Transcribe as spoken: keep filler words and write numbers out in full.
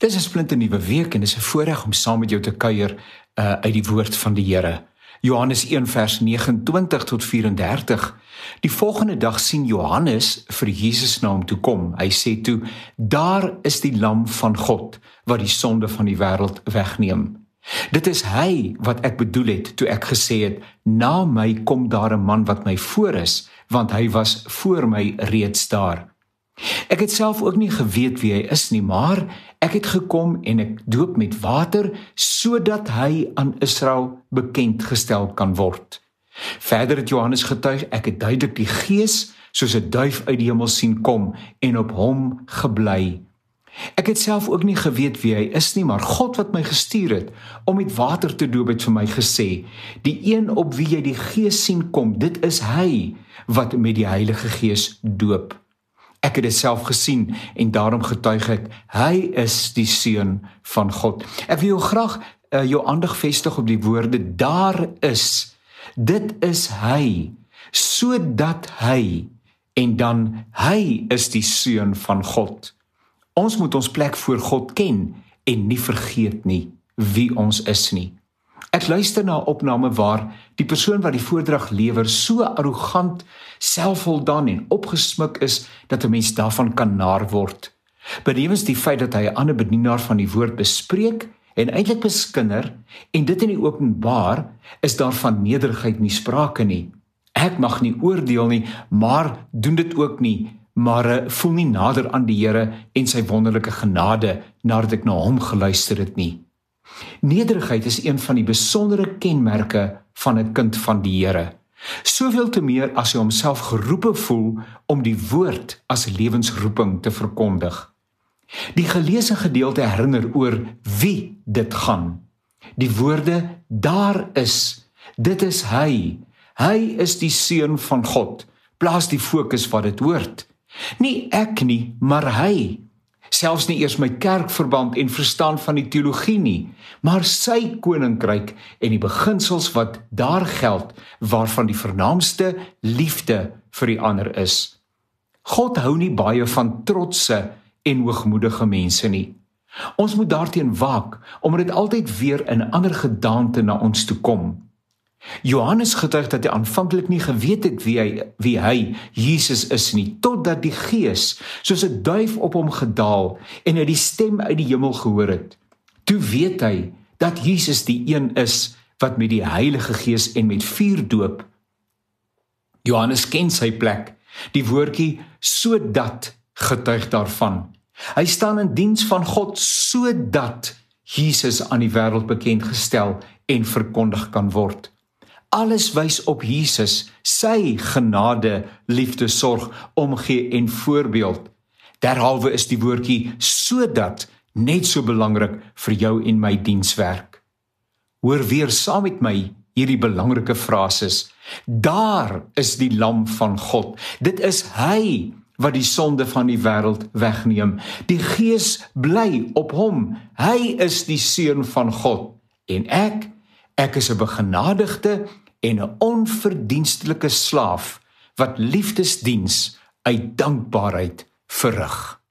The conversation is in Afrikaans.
Dis 'n splinternuwe week en dis 'n voorreg om saam met jou te kuier uh, uit die woord van die Here. Johannes een vers vyf nege tot vyf vyf drie. Die volgende dag sien Johannes vir Jesus na hom toe kom. Hy sê toe: "Daar is die lam van God wat die sonde van die wêreld wegneem." Dit is hy wat ek bedoel het toe ek gesê het: "Na my kom daar 'n man wat my voor is, want hy was voor my reeds daar." Ek het self ook nie geweet wie hy is nie, maar ek het gekom en ek doop met water, sodat hy aan Israel bekend gestel kan word. Verder het Johannes getuig: "Ek het duidelik die Gees soos 'n duif uit die hemel sien kom en op hom gebly." Ek het self ook nie geweet wie hy is nie, maar God wat my gestuur het om met water te doop het vir my gesê: "Die een op wie jy die Gees sien kom, dit is hy wat met die Heilige Gees doop." Ek het dit self gesien en daarom getuig ek: hy is die Seun van God. Ek wil jou graag uh, jou aandag vestig op die woorde "daar is". Dit is hy, sodat hy, en dan hy is die Seun van God. Ons moet ons plek voor God ken en nie vergeet nie wie ons is nie. Ek luister na 'n opname waar die persoon wat die voordrag lewer so arrogant, selfvoldaan en opgesmik is dat 'n mens daarvan kan naar word. Benewens die feit dat hy 'n ander bedienaar van die woord bespreek en eintlik beskinder en dit in die openbaar, is daar van nederigheid nie sprake nie. Ek mag nie oordeel nie, maar doen dit ook nie, maar uh, voel nie nader aan die Here en sy wonderlike genade nadat ek na hom geluister het nie. Nederigheid is een van die besondere kenmerke van 'n kind van die Here. Soveel te meer as hy homself geroepe voel om die woord as lewensroeping te verkondig. Die geleesde gedeelte herinner oor wie dit gaan. Die woorde "daar is", dit is hy. Hy is die Seun van God. Plaas die fokus wat dit hoort. Nie ek nie, maar hy. Selfs nie eers my kerkverband en verstaan van die teologie nie, maar sy koninkryk en die beginsels wat daar geld, waarvan die vernaamste liefde vir die ander is. God hou nie baie van trotse en hoogmoedige mense nie. Ons moet daarteen waak, omdat dit altyd weer in 'n ander gedaante na ons toe kom. Johannes getuig dat hy aanvanklik nie geweet het wie hy, wie hy, Jesus is nie, totdat die Gees soos 'n duif op hom gedaal en hy die stem uit die hemel gehoor het. Toe weet hy dat Jesus die een is wat met die Heilige Gees en met vuur doop. Johannes ken sy plek. Die woordjie "sodat" getuig daarvan. Hy staan in diens van God sodat Jesus aan die wêreld bekend gestel en verkondig kan word. Alles wys op Jesus, sy genade, liefde, sorg, omgee en voorbeeld. Derhalwe is die woordjie "sodat" net so belangrik vir jou en my dienswerk. Hoor weer saam met my hierdie belangrike frases. Daar is die lam van God. Dit is hy wat die sonde van die wêreld wegneem. Die Gees bly op hom. Hy is die Seun van God. En ek, ek is 'n begenadigde en 'n onverdienstelike slaaf wat liefdesdiens uit dankbaarheid verrig.